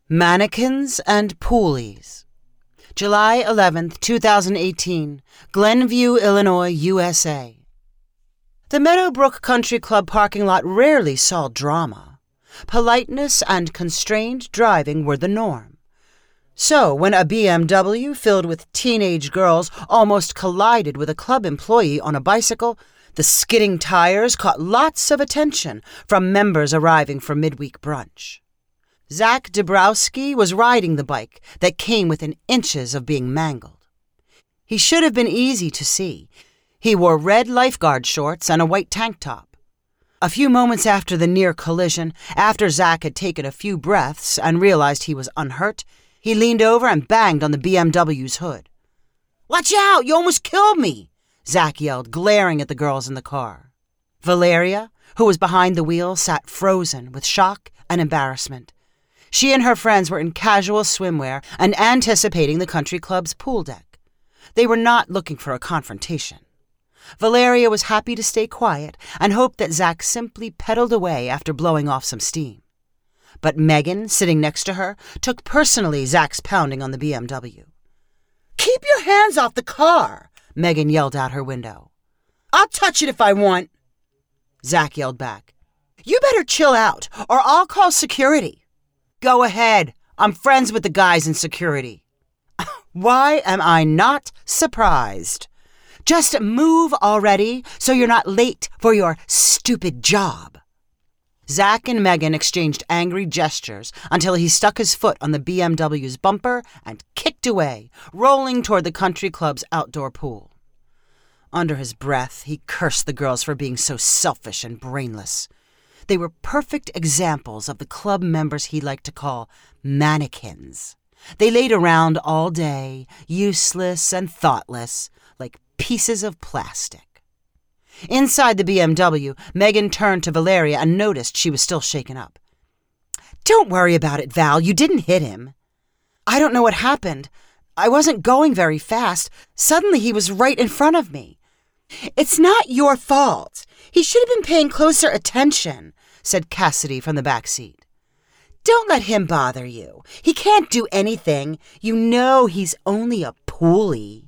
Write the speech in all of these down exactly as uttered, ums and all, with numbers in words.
Mannequins and Poolies. July eleventh, twenty eighteen, Glenview, Illinois, U S A. The Meadowbrook Country Club parking lot rarely saw drama. Politeness and constrained driving were the norm. So, when a B M W filled with teenage girls almost collided with a club employee on a bicycle, the skidding tires caught lots of attention from members arriving for midweek brunch. Zach Dabrowski was riding the bike that came within inches of being mangled. He should have been easy to see. He wore red lifeguard shorts and a white tank top. A few moments after the near collision, after Zach had taken a few breaths and realized he was unhurt, he leaned over and banged on the B M W's hood. "Watch out! You almost killed me!" Zach yelled, glaring at the girls in the car. Valeria, who was behind the wheel, sat frozen with shock and embarrassment. She and her friends were in casual swimwear and anticipating the country club's pool deck. They were not looking for a confrontation. Valeria was happy to stay quiet and hoped that Zach simply pedaled away after blowing off some steam. But Megan, sitting next to her, took personally Zach's pounding on the B M W. "Keep your hands off the car!" Megan yelled out her window. "I'll touch it if I want." Zach yelled back, "You better chill out, or I'll call security." "Go ahead. I'm friends with the guys in security." "Why am I not surprised? Just move already so you're not late for your stupid job." Zach and Megan exchanged angry gestures until he stuck his foot on the B M W's bumper and kicked away, rolling toward the country club's outdoor pool. Under his breath, he cursed the girls for being so selfish and brainless. They were perfect examples of the club members he liked to call mannequins. They laid around all day, useless and thoughtless, like pieces of plastic. Inside the B M W, Megan turned to Valeria and noticed she was still shaken up. "Don't worry about it, Val. You didn't hit him." "I don't know what happened. I wasn't going very fast. Suddenly he was right in front of me." "It's not your fault. He should have been paying closer attention," said Cassidy from the back seat. "Don't let him bother you. He can't do anything. You know he's only a poolie."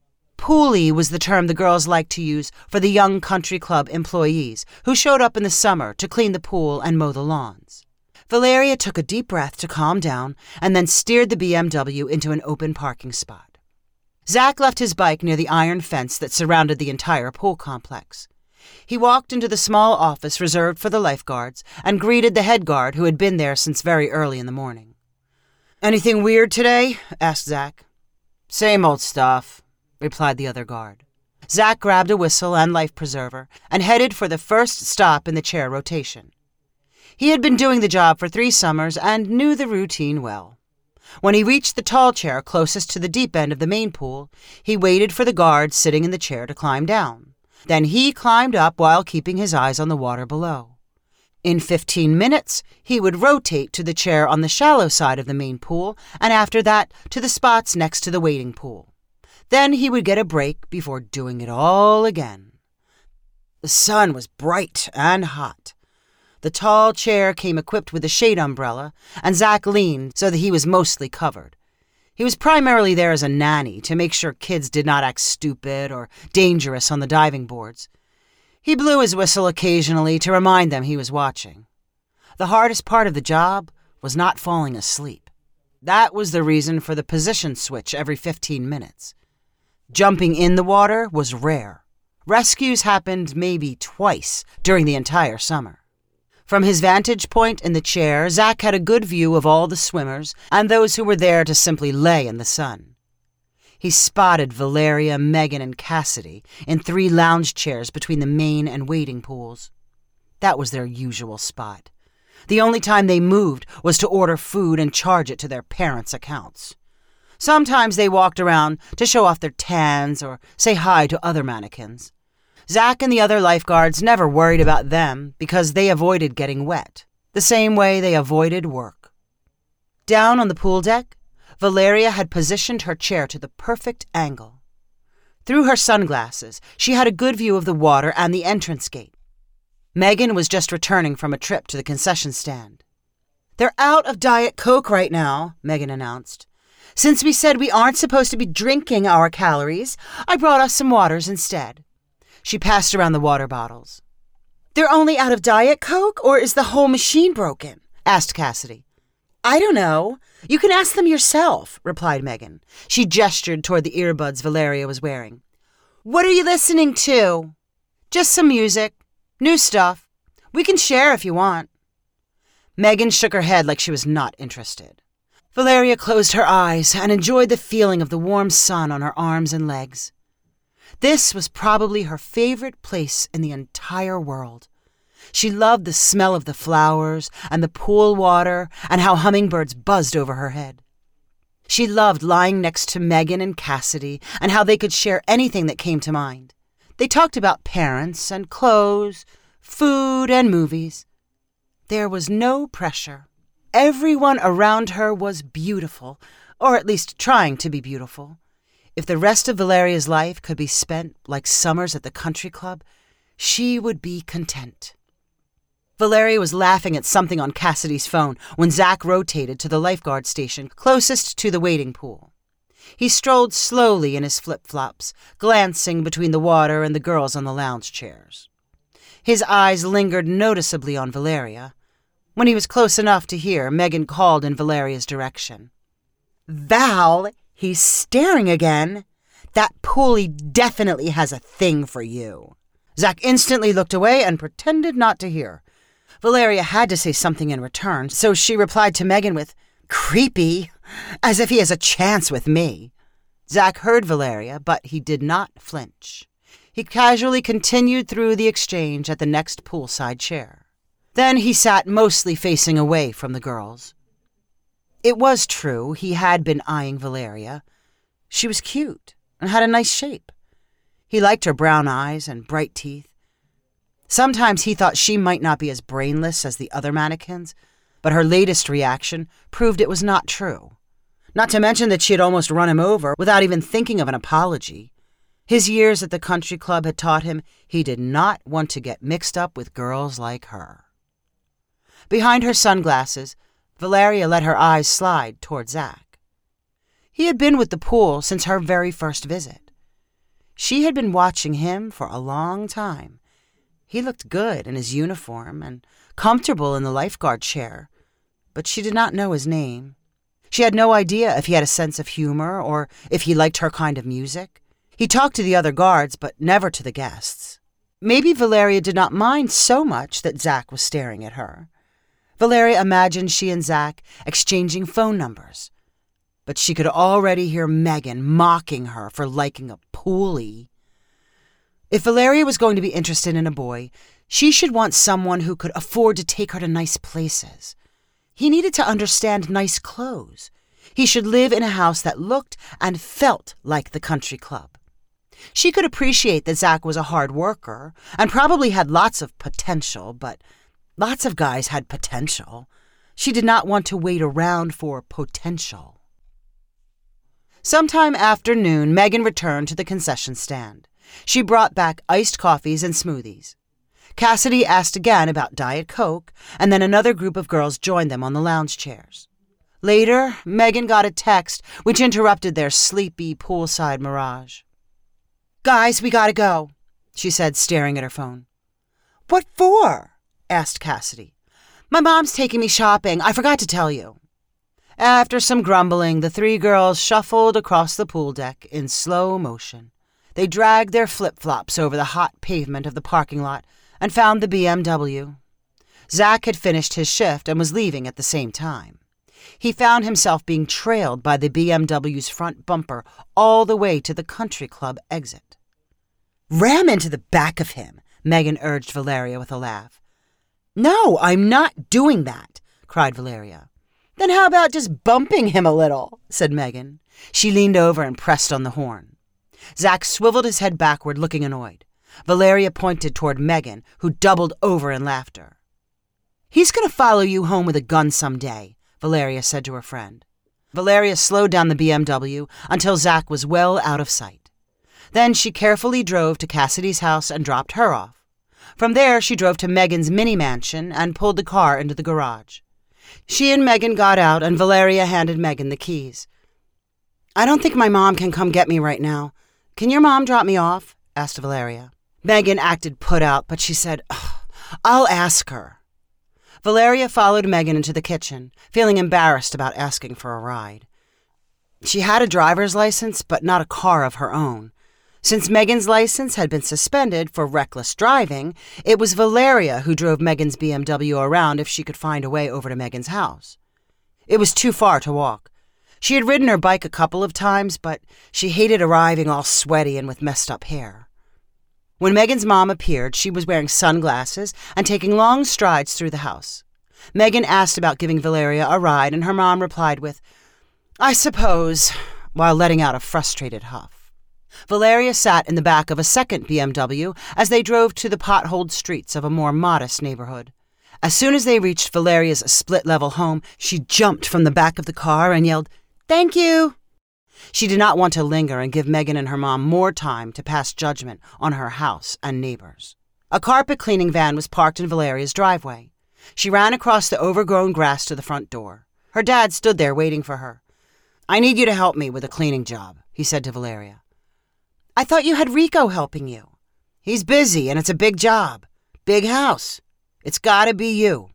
Poolie was the term the girls liked to use for the young country club employees who showed up in the summer to clean the pool and mow the lawns. Valeria took a deep breath to calm down and then steered the B M W into an open parking spot. Zach left his bike near the iron fence that surrounded the entire pool complex. He walked into the small office reserved for the lifeguards and greeted the head guard who had been there since very early in the morning. "Anything weird today?" asked Zach. "Same old stuff," replied the other guard. Zach grabbed a whistle and life preserver and headed for the first stop in the chair rotation. He had been doing the job for three summers and knew the routine well. When he reached the tall chair closest to the deep end of the main pool, he waited for the guard sitting in the chair to climb down. Then he climbed up while keeping his eyes on the water below. In fifteen minutes, he would rotate to the chair on the shallow side of the main pool, and after that, to the spots next to the wading pool. Then he would get a break before doing it all again. The sun was bright and hot. The tall chair came equipped with a shade umbrella, and Zach leaned so that he was mostly covered. He was primarily there as a nanny to make sure kids did not act stupid or dangerous on the diving boards. He blew his whistle occasionally to remind them he was watching. The hardest part of the job was not falling asleep. That was the reason for the position switch every fifteen minutes. Jumping in the water was rare. Rescues happened maybe twice during the entire summer. From his vantage point in the chair, Zach had a good view of all the swimmers and those who were there to simply lay in the sun. He spotted Valeria, Megan, and Cassidy in three lounge chairs between the main and wading pools. That was their usual spot. The only time they moved was to order food and charge it to their parents' accounts. Sometimes they walked around to show off their tans or say hi to other mannequins. Zach and the other lifeguards never worried about them because they avoided getting wet, the same way they avoided work. Down on the pool deck, Valeria had positioned her chair to the perfect angle. Through her sunglasses, she had a good view of the water and the entrance gate. Megan was just returning from a trip to the concession stand. They're out of Diet Coke right now, Megan announced. Since we said we aren't supposed to be drinking our calories, I brought us some waters instead. She passed around the water bottles. They're only out of Diet Coke, or is the whole machine broken? Asked Cassidy. I don't know. You can ask them yourself, replied Megan. She gestured toward the earbuds Valeria was wearing. What are you listening to? Just some music. New stuff. We can share if you want. Megan shook her head like she was not interested. Valeria closed her eyes and enjoyed the feeling of the warm sun on her arms and legs. This was probably her favorite place in the entire world. She loved the smell of the flowers and the pool water and how hummingbirds buzzed over her head. She loved lying next to Megan and Cassidy and how they could share anything that came to mind. They talked about parents and clothes, food and movies. There was no pressure. Everyone around her was beautiful, or at least trying to be beautiful. If the rest of Valeria's life could be spent like summers at the country club, she would be content. Valeria was laughing at something on Cassidy's phone when Zach rotated to the lifeguard station closest to the wading pool. He strolled slowly in his flip-flops, glancing between the water and the girls on the lounge chairs. His eyes lingered noticeably on Valeria. When he was close enough to hear, Megan called in Valeria's direction. Val, he's staring again. That Pooley definitely has a thing for you. Zach instantly looked away and pretended not to hear. Valeria had to say something in return, so she replied to Megan with, creepy, as if he has a chance with me. Zach heard Valeria, but he did not flinch. He casually continued through the exchange at the next poolside chair. Then he sat mostly facing away from the girls. It was true, he had been eyeing Valeria. She was cute and had a nice shape. He liked her brown eyes and bright teeth. Sometimes he thought she might not be as brainless as the other mannequins, but her latest reaction proved it was not true. Not to mention that she had almost run him over without even thinking of an apology. His years at the country club had taught him he did not want to get mixed up with girls like her. Behind her sunglasses, Valeria let her eyes slide toward Zach. He had been with the pool since her very first visit. She had been watching him for a long time. He looked good in his uniform and comfortable in the lifeguard chair, but she did not know his name. She had no idea if he had a sense of humor or if he liked her kind of music. He talked to the other guards, but never to the guests. Maybe Valeria did not mind so much that Zach was staring at her. Valeria imagined she and Zach exchanging phone numbers, but she could already hear Megan mocking her for liking a Pooley. If Valeria was going to be interested in a boy, she should want someone who could afford to take her to nice places. He needed to understand nice clothes. He should live in a house that looked and felt like the country club. She could appreciate that Zach was a hard worker and probably had lots of potential, but lots of guys had potential. She did not want to wait around for potential. Sometime after noon, Megan returned to the concession stand. She brought back iced coffees and smoothies. Cassidy asked again about Diet Coke, and then another group of girls joined them on the lounge chairs. Later, Megan got a text which interrupted their sleepy poolside mirage. Guys, we gotta go, she said, staring at her phone. What for? Asked Cassidy. My mom's taking me shopping. I forgot to tell you. After some grumbling, the three girls shuffled across the pool deck in slow motion. They dragged their flip-flops over the hot pavement of the parking lot and found the B M W. Zach had finished his shift and was leaving at the same time. He found himself being trailed by the B M W's front bumper all the way to the country club exit. Ram into the back of him, Megan urged Valeria with a laugh. No, I'm not doing that, cried Valeria. Then how about just bumping him a little, said Megan. She leaned over and pressed on the horn. Zach swiveled his head backward, looking annoyed. Valeria pointed toward Megan, who doubled over in laughter. He's going to follow you home with a gun someday, Valeria said to her friend. Valeria slowed down the B M W until Zach was well out of sight. Then she carefully drove to Cassidy's house and dropped her off. From there, she drove to Megan's mini mansion and pulled the car into the garage. She and Megan got out, and Valeria handed Megan the keys. "I don't think my mom can come get me right now. Can your mom drop me off?" asked Valeria. Megan acted put out, but she said, "I'll ask her." Valeria followed Megan into the kitchen, feeling embarrassed about asking for a ride. She had a driver's license, but not a car of her own. Since Megan's license had been suspended for reckless driving, it was Valeria who drove Megan's B M W around if she could find a way over to Megan's house. It was too far to walk. She had ridden her bike a couple of times, but she hated arriving all sweaty and with messed up hair. When Megan's mom appeared, she was wearing sunglasses and taking long strides through the house. Megan asked about giving Valeria a ride, and her mom replied with, "I suppose," while letting out a frustrated huff. Valeria sat in the back of a second B M W as they drove to the potholed streets of a more modest neighborhood. As soon as they reached Valeria's split-level home, she jumped from the back of the car and yelled, "Thank you!" She did not want to linger and give Megan and her mom more time to pass judgment on her house and neighbors. A carpet-cleaning van was parked in Valeria's driveway. She ran across the overgrown grass to the front door. Her dad stood there waiting for her. "I need you to help me with a cleaning job," he said to Valeria. "I thought you had Rico helping you." "He's busy, and it's a big job. Big house. It's gotta be you."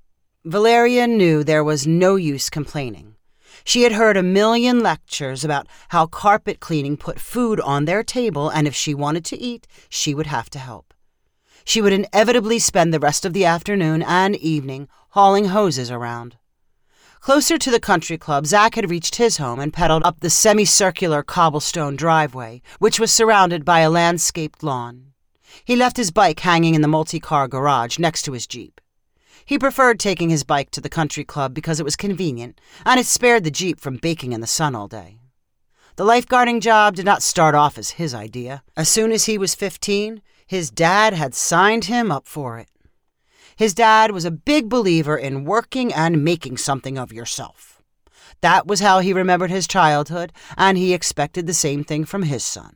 Valeria knew there was no use complaining. She had heard a million lectures about how carpet cleaning put food on their table, and if she wanted to eat, she would have to help. She would inevitably spend the rest of the afternoon and evening hauling hoses around. Closer to the country club, Zach had reached his home and pedaled up the semicircular cobblestone driveway, which was surrounded by a landscaped lawn. He left his bike hanging in the multi-car garage next to his Jeep. He preferred taking his bike to the country club because it was convenient, and it spared the Jeep from baking in the sun all day. The lifeguarding job did not start off as his idea. As soon as he was fifteen, his dad had signed him up for it. His dad was a big believer in working and making something of yourself. That was how he remembered his childhood, and he expected the same thing from his son.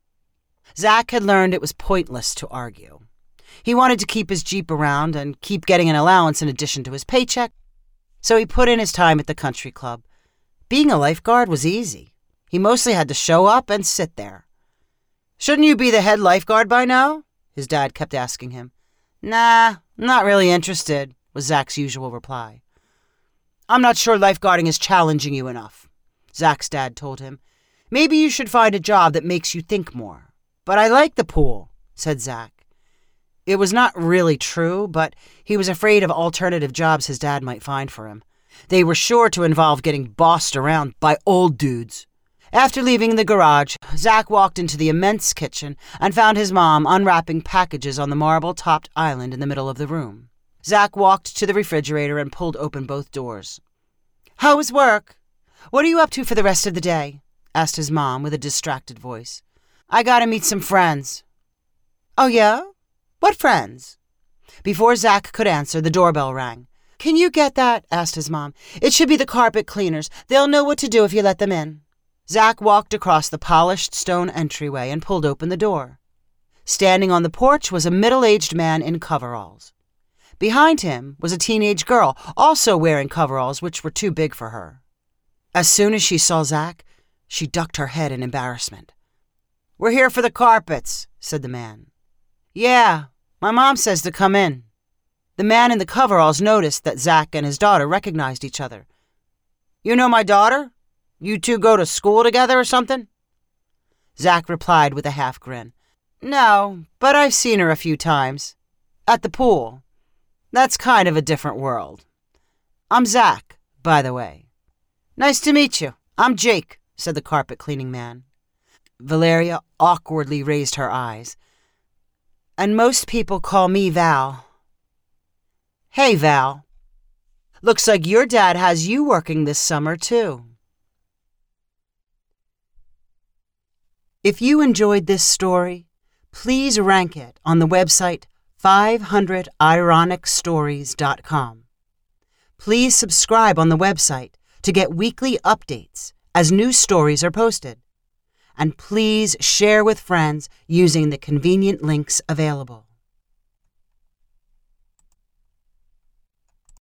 Zach had learned it was pointless to argue. He wanted to keep his Jeep around and keep getting an allowance in addition to his paycheck, so he put in his time at the country club. Being a lifeguard was easy. He mostly had to show up and sit there. "Shouldn't you be the head lifeguard by now?" his dad kept asking him. "Nah, not really interested," was Zach's usual reply. "I'm not sure lifeguarding is challenging you enough," Zach's dad told him. "Maybe you should find a job that makes you think more." "But I like the pool," said Zach. It was not really true, but he was afraid of alternative jobs his dad might find for him. They were sure to involve getting bossed around by old dudes. After leaving the garage, Zach walked into the immense kitchen and found his mom unwrapping packages on the marble-topped island in the middle of the room. Zach walked to the refrigerator and pulled open both doors. "How was work? What are you up to for the rest of the day?" asked his mom with a distracted voice. "I gotta meet some friends." "Oh, yeah? What friends?" Before Zach could answer, the doorbell rang. "Can you get that?" asked his mom. "It should be the carpet cleaners. They'll know what to do if you let them in." Zach walked across the polished stone entryway and pulled open the door. Standing on the porch was a middle-aged man in coveralls. Behind him was a teenage girl, also wearing coveralls which were too big for her. As soon as she saw Zach, she ducked her head in embarrassment. "We're here for the carpets," said the man. "Yeah, my mom says to come in." The man in the coveralls noticed that Zach and his daughter recognized each other. "You know my daughter? You two go to school together or something?" Zach replied with a half grin. "No, but I've seen her a few times. At the pool. That's kind of a different world. I'm Zach, by the way." "Nice to meet you. I'm Jake," said the carpet-cleaning man. Valeria awkwardly raised her eyes. "And most people call me Val." "Hey, Val. Looks like your dad has you working this summer, too." If you enjoyed this story, please rank it on the website five hundred ironic stories dot com. Please subscribe on the website to get weekly updates as new stories are posted. And please share with friends using the convenient links available.